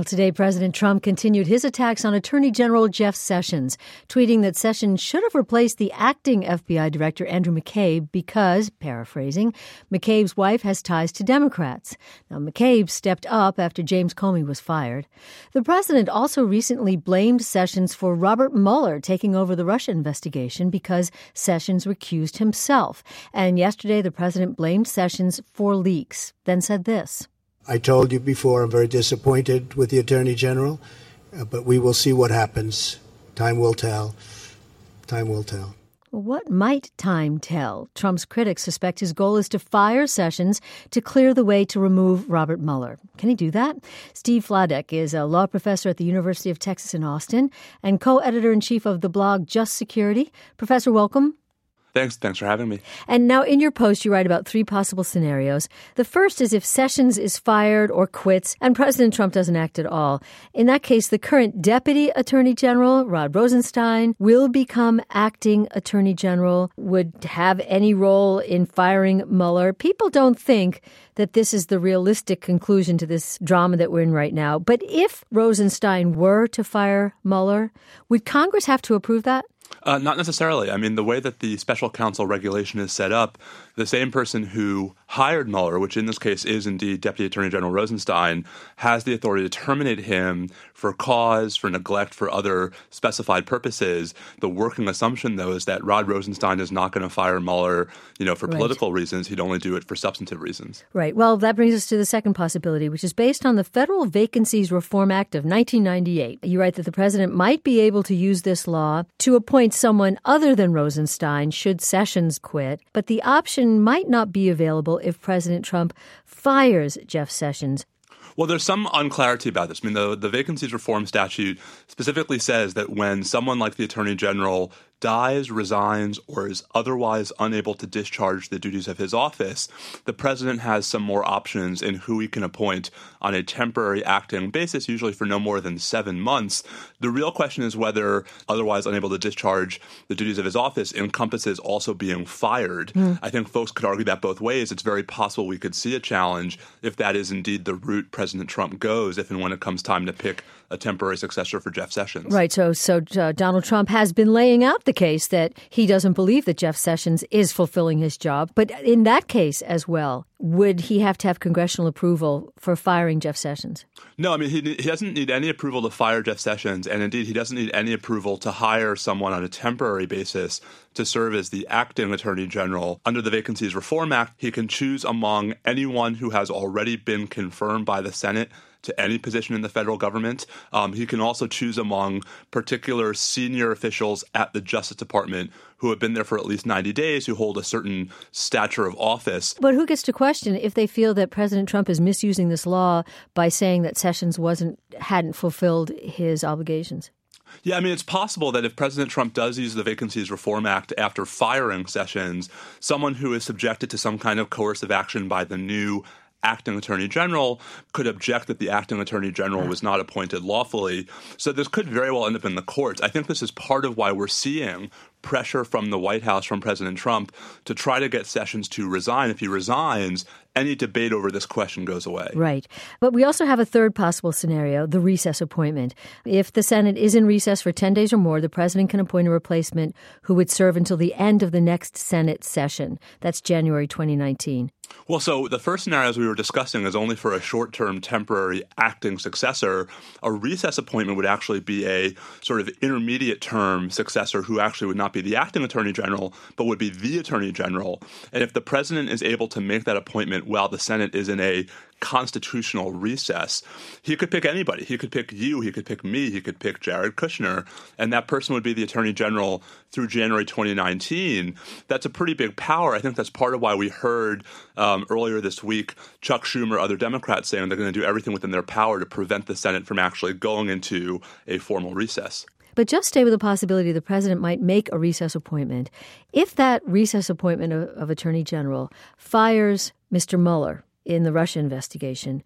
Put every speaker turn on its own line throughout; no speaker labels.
Well, today, President Trump continued his attacks on Attorney General Jeff Sessions, tweeting that Sessions should have replaced the acting FBI director, Andrew McCabe, because, paraphrasing, McCabe's wife has ties to Democrats. Now, McCabe stepped up after James Comey was fired. The president also recently blamed Sessions for Robert Mueller taking over the Russia investigation because Sessions recused himself. And yesterday, the president blamed Sessions for leaks, then said this.
I told you before, I'm very disappointed with the Attorney General, but we will see what happens. Time will tell. Time will tell.
What might time tell? Trump's critics suspect his goal is to fire Sessions to clear the way to remove Robert Mueller. Can he do that? Steve Vladek is a law professor at the University of Texas in Austin and co-editor-in-chief of the blog Just Security. Professor, welcome.
Thanks for having me.
And now in your post, you write about three possible scenarios. The first is if Sessions is fired or quits and President Trump doesn't act at all. In that case, the current Deputy Attorney General, Rod Rosenstein, will become acting Attorney General, would have any role in firing Mueller. People don't think that this is the realistic conclusion to this drama that we're in right now. But if Rosenstein were to fire Mueller, would Congress have to approve that?
Not necessarily. I mean, the way that the special counsel regulation is set up, the same person who hired Mueller, which in this case is indeed Deputy Attorney General Rosenstein, has the authority to terminate him for cause, for neglect, for other specified purposes. The working assumption, though, is that Rod Rosenstein is not going to fire Mueller, for political reasons. He'd only do it for substantive reasons.
Right. Well, that brings us to the second possibility, which is based on the Federal Vacancies Reform Act of 1998. You write that the president might be able to use this law to appoint someone other than Rosenstein should Sessions quit, but the option might not be available if President Trump fires Jeff Sessions.
Well, there's some unclarity about this. I mean, the Vacancies Reform Statute specifically says that when someone like the Attorney General dies, resigns, or is otherwise unable to discharge the duties of his office, the president has some more options in who he can appoint on a temporary acting basis, usually for no more than 7 months. The real question is whether otherwise unable to discharge the duties of his office encompasses also being fired. I think folks could argue that both ways. It's very possible we could see a challenge if that is indeed the route President Trump goes, if and when it comes time to pick a temporary successor for Jeff Sessions.
Right. So Donald Trump has been laying out the case that he doesn't believe that Jeff Sessions is fulfilling his job. But in that case as well, would he have to have congressional approval for firing Jeff Sessions?
No, I mean, he doesn't need any approval to fire Jeff Sessions. And indeed, he doesn't need any approval to hire someone on a temporary basis to serve as the acting Attorney General. Under the Vacancies Reform Act, he can choose among anyone who has already been confirmed by the Senate to any position in the federal government. He can also choose among particular senior officials at the Justice Department who have been there for at least 90 days, who hold a certain stature of office.
But who gets to question if they feel that President Trump is misusing this law by saying that Sessions hadn't fulfilled his obligations?
Yeah, I mean, it's possible that if President Trump does use the Vacancies Reform Act after firing Sessions, someone who is subjected to some kind of coercive action by the new acting Attorney General could object that the acting Attorney General was not appointed lawfully. So this could very well end up in the courts. I think this is part of why we're seeing pressure from the White House, from President Trump, to try to get Sessions to resign. If he resigns, any debate over this question goes away.
Right. But we also have a third possible scenario, the recess appointment. If the Senate is in recess for 10 days or more, the president can appoint a replacement who would serve until the end of the next Senate session. That's January 2019.
Well, so the first scenario, as we were discussing, is only for a short-term temporary acting successor. A recess appointment would actually be a sort of intermediate-term successor who actually would not be the acting Attorney General, but would be the Attorney General. And if the president is able to make that appointment while the Senate is in a constitutional recess, he could pick anybody. He could pick you, he could pick me, he could pick Jared Kushner, and that person would be the Attorney General through January 2019. That's a pretty big power. I think that's part of why we heard earlier this week Chuck Schumer, other Democrats saying they're going to do everything within their power to prevent the Senate from actually going into a formal recess.
But just stay with the possibility the president might make a recess appointment. If that recess appointment of Attorney General fires Mr. Mueller in the Russia investigation,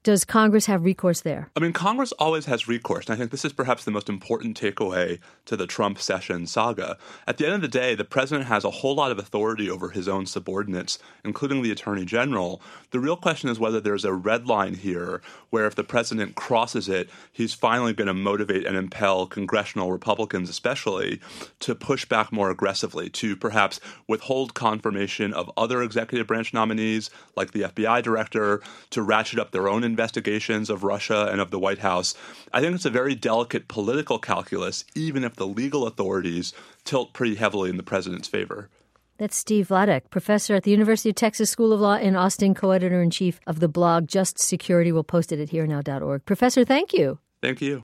Does Congress have recourse there?
I mean, Congress always has recourse, and I think this is perhaps the most important takeaway to the Trump Sessions saga. At the end of the day, the president has a whole lot of authority over his own subordinates, including the attorney general. The real question is whether there's a red line here where if the president crosses it, he's finally going to motivate and impel congressional Republicans especially to push back more aggressively, to perhaps withhold confirmation of other executive branch nominees like the FBI director, to ratchet up their own investigations of Russia and of the White House. I think it's a very delicate political calculus, even if the legal authorities tilt pretty heavily in the president's favor.
That's Steve Vladeck, professor at the University of Texas School of Law in Austin, co-editor-in-chief of the blog Just Security. We'll post it at herenow.org. Professor, thank you.
Thank you.